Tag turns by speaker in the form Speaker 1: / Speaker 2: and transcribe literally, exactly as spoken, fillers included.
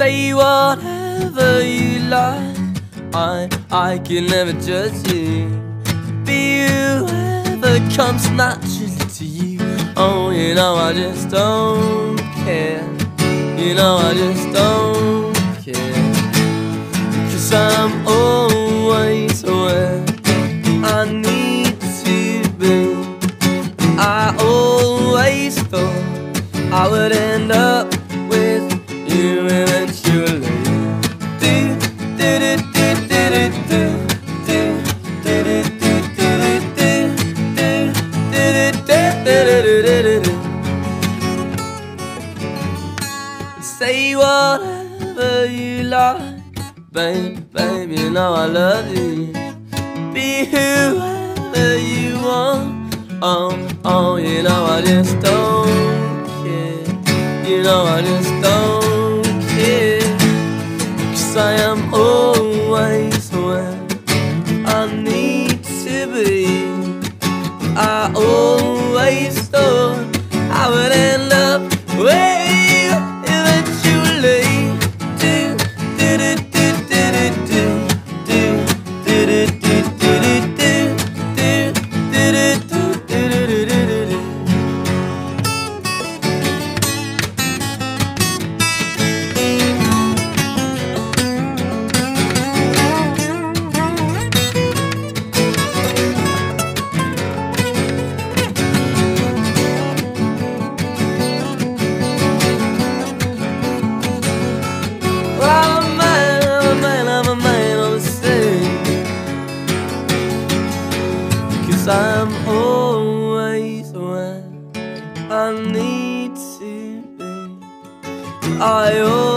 Speaker 1: Say whatever you like, I, I can never judge you. Be whoever comes naturally to you. Oh, you know I just don't care. You know I just don't care. 'Cause I'm always where I need to be. I always thought I would end up with you eventually. Do, do, do, do, do, do, do, do, do, do, do, do. Say whatever you like, babe, babe, you know I love you. Be whoever you want. Oh, oh, you know I just don't care. You know I just don't care. 'Cause I am always where I need to be. I always thought I would end up with you eventually. Do, do, do, do, do, do, do, do, do, do, do, I'm always where I need to be. I always